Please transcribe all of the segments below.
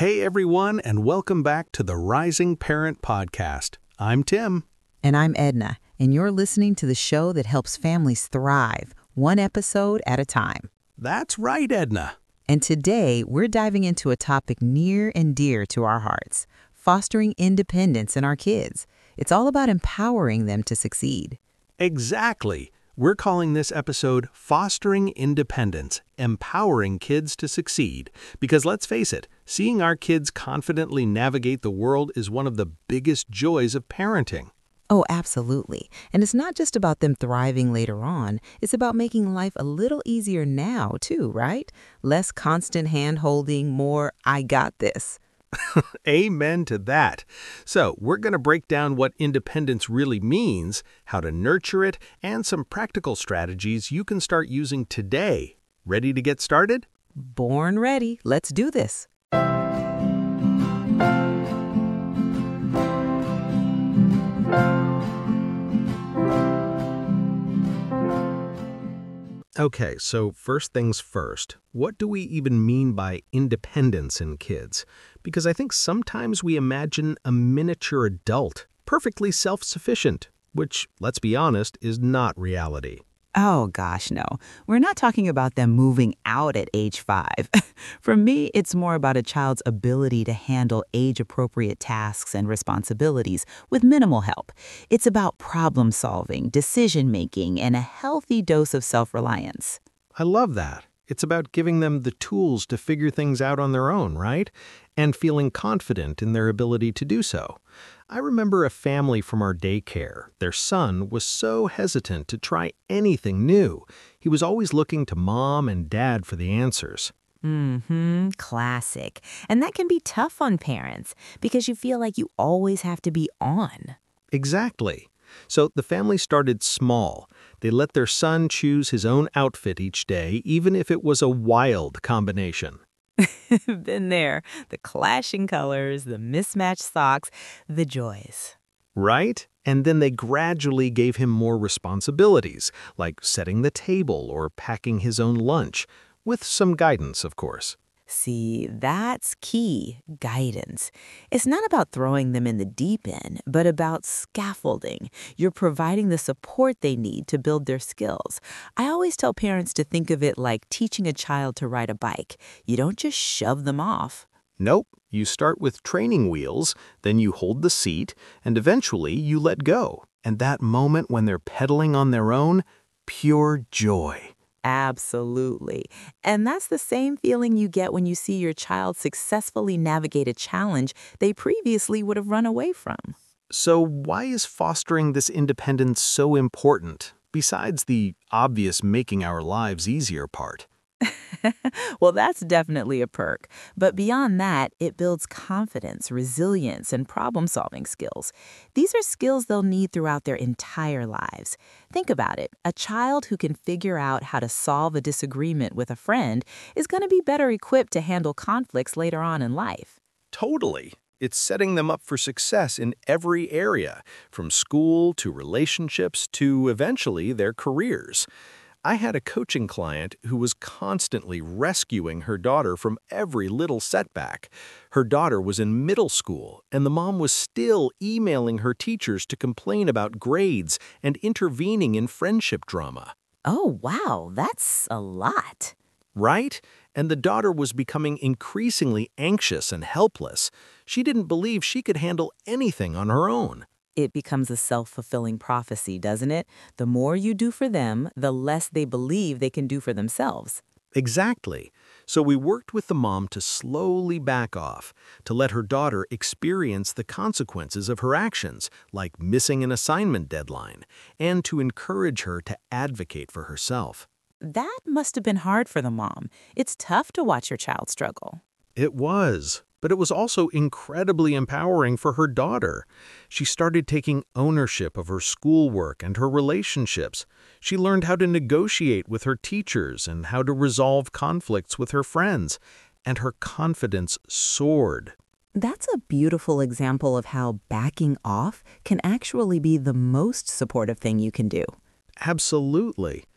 Hey everyone, and welcome back to the Rising Parent Podcast. I'm Tim. And I'm Edna, and you're listening to the show that helps families thrive, one episode at a time. That's right, Edna. And today, we're diving into a topic near and dear to our hearts, fostering independence in our kids. It's all about empowering them to succeed. Exactly. We're calling this episode Fostering Independence, Empowering Kids to Succeed. Because let's face it, seeing our kids confidently navigate the world is one of the biggest joys of parenting. Oh, absolutely. And it's not just about them thriving later on. It's about making life a little easier now, too, right? Less constant hand-holding, more, I got this. Amen to that. So, we're going to break down what independence really means, how to nurture it, and some practical strategies you can start using today. Ready to get started? Born ready. Let's do this. Okay, so first things first, what do we even mean by independence in kids? Because I think sometimes we imagine a miniature adult, perfectly self-sufficient, which, let's be honest, is not reality. Oh, gosh, no. We're not talking about them moving out at age 5. For me, it's more about a child's ability to handle age-appropriate tasks and responsibilities with minimal help. It's about problem-solving, decision-making, and a healthy dose of self-reliance. I love that. It's about giving them the tools to figure things out on their own, right? And feeling confident in their ability to do so. I remember a family from our daycare. Their son was so hesitant to try anything new. He was always looking to mom and dad for the answers. Classic. And that can be tough on parents because you feel like you always have to be on. Exactly. So the family started small. They let their son choose his own outfit each day, even if it was a wild combination. Been there. The clashing colors, the mismatched socks, the joys. Right? And then they gradually gave him more responsibilities, like setting the table or packing his own lunch, with some guidance, of course. See, that's key, guidance. It's not about throwing them in the deep end, but about scaffolding. You're providing the support they need to build their skills. I always tell parents to think of it like teaching a child to ride a bike. You don't just shove them off. Nope, you start with training wheels, then you hold the seat, and eventually you let go. And that moment when they're pedaling on their own, pure joy. Absolutely. And that's the same feeling you get when you see your child successfully navigate a challenge they previously would have run away from. So why is fostering this independence so important, besides the obvious making our lives easier part? Well, that's definitely a perk. But beyond that, it builds confidence, resilience, and problem-solving skills. These are skills they'll need throughout their entire lives. Think about it. A child who can figure out how to solve a disagreement with a friend is going to be better equipped to handle conflicts later on in life. Totally. It's setting them up for success in every area, from school to relationships to eventually their careers. I had a coaching client who was constantly rescuing her daughter from every little setback. Her daughter was in middle school, and the mom was still emailing her teachers to complain about grades and intervening in friendship drama. Oh, wow, that's a lot. Right? And the daughter was becoming increasingly anxious and helpless. She didn't believe she could handle anything on her own. It becomes a self-fulfilling prophecy, doesn't it? The more you do for them, the less they believe they can do for themselves. Exactly. So we worked with the mom to slowly back off, to let her daughter experience the consequences of her actions, like missing an assignment deadline, and to encourage her to advocate for herself. That must have been hard for the mom. It's tough to watch your child struggle. It was. But it was also incredibly empowering for her daughter. She started taking ownership of her schoolwork and her relationships. She learned how to negotiate with her teachers and how to resolve conflicts with her friends. And her confidence soared. That's a beautiful example of how backing off can actually be the most supportive thing you can do. Absolutely.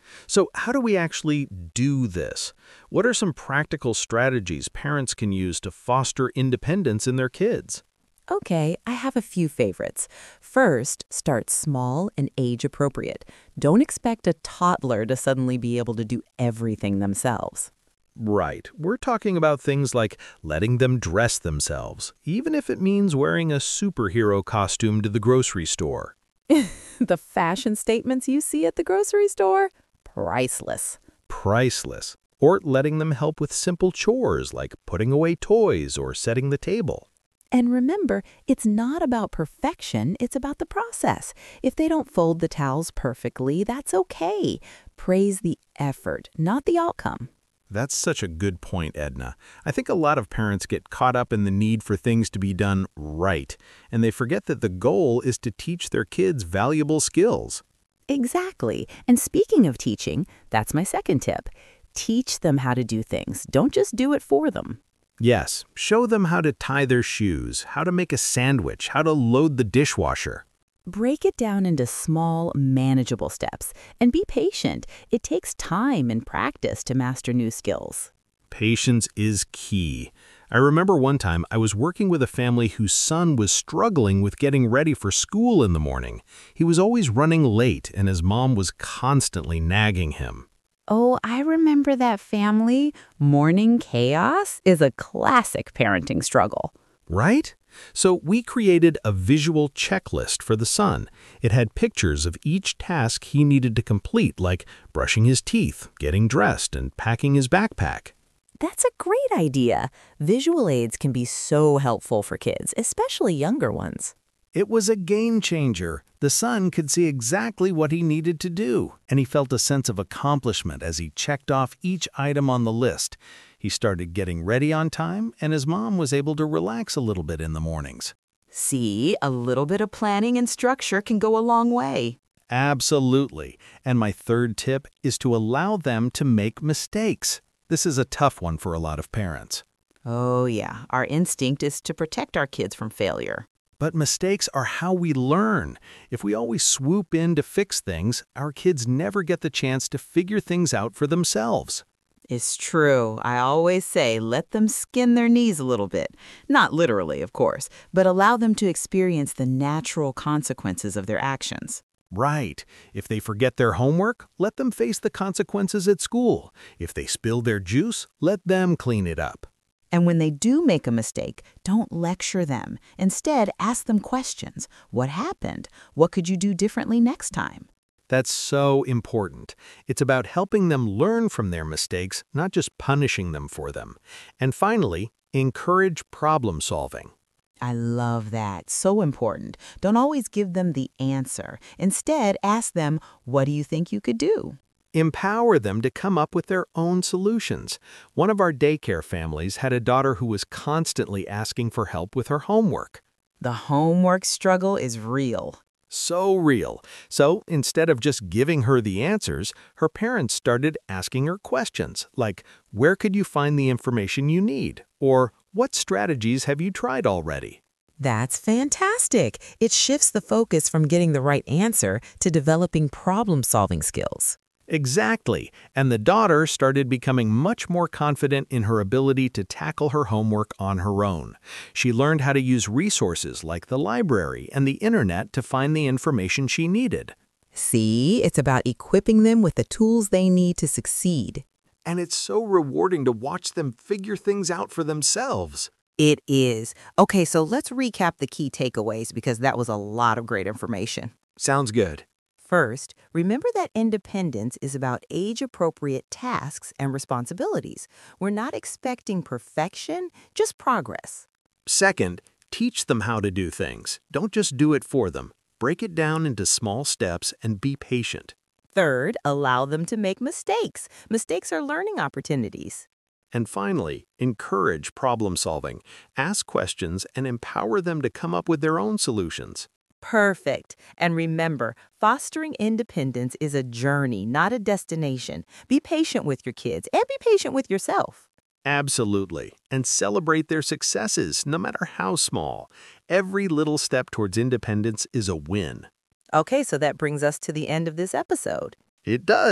So how do we actually do this? What are some practical strategies parents can use to foster independence in their kids? Okay, I have a few favorites. First, start small and age appropriate. Don't expect a toddler to suddenly be able to do everything themselves. Right. We're talking about things like letting them dress themselves, even if it means wearing a superhero costume to the grocery store. The fashion statements you see at the grocery store? Priceless. Priceless. Or letting them help with simple chores like putting away toys or setting the table. And remember, it's not about perfection, it's about the process. If they don't fold the towels perfectly, that's okay. Praise the effort, not the outcome. That's such a good point, Edna. I think a lot of parents get caught up in the need for things to be done right, and they forget that the goal is to teach their kids valuable skills. Exactly. And speaking of teaching, that's my second tip. Teach them how to do things. Don't just do it for them. Yes, show them how to tie their shoes, how to make a sandwich, how to load the dishwasher. Break it down into small, manageable steps. And be patient. It takes time and practice to master new skills. Patience is key. I remember one time I was working with a family whose son was struggling with getting ready for school in the morning. He was always running late, and his mom was constantly nagging him. Oh, I remember that family. Morning chaos is a classic parenting struggle. Right? So we created a visual checklist for the son. It had pictures of each task he needed to complete, like brushing his teeth, getting dressed, and packing his backpack. That's a great idea. Visual aids can be so helpful for kids, especially younger ones. It was a game changer. The son could see exactly what he needed to do, and he felt a sense of accomplishment as he checked off each item on the list. He started getting ready on time, and his mom was able to relax a little bit in the mornings. See, a little bit of planning and structure can go a long way. Absolutely. And my third tip is to allow them to make mistakes. This is a tough one for a lot of parents. Oh, yeah. Our instinct is to protect our kids from failure. But mistakes are how we learn. If we always swoop in to fix things, our kids never get the chance to figure things out for themselves. It's true. I always say let them skin their knees a little bit. Not literally, of course, but allow them to experience the natural consequences of their actions. Right. If they forget their homework, let them face the consequences at school. If they spill their juice, let them clean it up. And when they do make a mistake, don't lecture them. Instead, ask them questions. What happened? What could you do differently next time? That's so important. It's about helping them learn from their mistakes, not just punishing them for them. And finally, encourage problem solving. I love that. So important. Don't always give them the answer. Instead, ask them, what do you think you could do? Empower them to come up with their own solutions. One of our daycare families had a daughter who was constantly asking for help with her homework. The homework struggle is real. So real. So instead of just giving her the answers, her parents started asking her questions like, where could you find the information you need? Or what strategies have you tried already? That's fantastic. It shifts the focus from getting the right answer to developing problem-solving skills. Exactly. And the daughter started becoming much more confident in her ability to tackle her homework on her own. She learned how to use resources like the library and the internet to find the information she needed. See, it's about equipping them with the tools they need to succeed. And it's so rewarding to watch them figure things out for themselves. It is. Okay, so let's recap the key takeaways because that was a lot of great information. Sounds good. First, remember that independence is about age-appropriate tasks and responsibilities. We're not expecting perfection, just progress. Second, teach them how to do things. Don't just do it for them. Break it down into small steps and be patient. Third, allow them to make mistakes. Mistakes are learning opportunities. And finally, encourage problem solving. Ask questions and empower them to come up with their own solutions. Perfect. And remember, fostering independence is a journey, not a destination. Be patient with your kids and be patient with yourself. Absolutely. And celebrate their successes, no matter how small. Every little step towards independence is a win. Okay, so that brings us to the end of this episode. It does.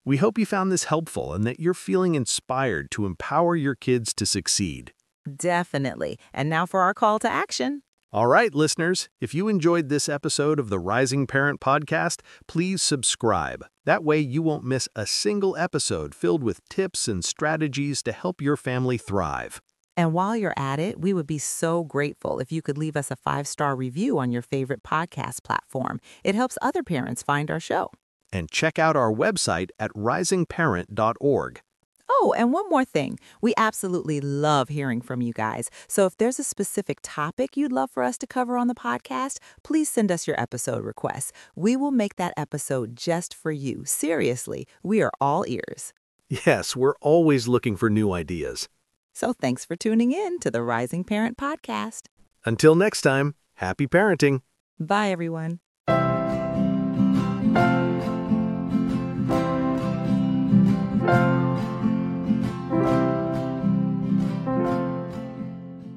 We hope you found this helpful and that you're feeling inspired to empower your kids to succeed. Definitely. And now for our call to action. All right, listeners, if you enjoyed this episode of the Rising Parent Podcast, please subscribe. That way you won't miss a single episode filled with tips and strategies to help your family thrive. And while you're at it, we would be so grateful if you could leave us a 5-star review on your favorite podcast platform. It helps other parents find our show. And check out our website at risingparent.org. Oh, and one more thing. We absolutely love hearing from you guys. So if there's a specific topic you'd love for us to cover on the podcast, please send us your episode requests. We will make that episode just for you. Seriously, we are all ears. Yes, we're always looking for new ideas. So thanks for tuning in to the Rising Parent Podcast. Until next time, happy parenting. Bye, everyone.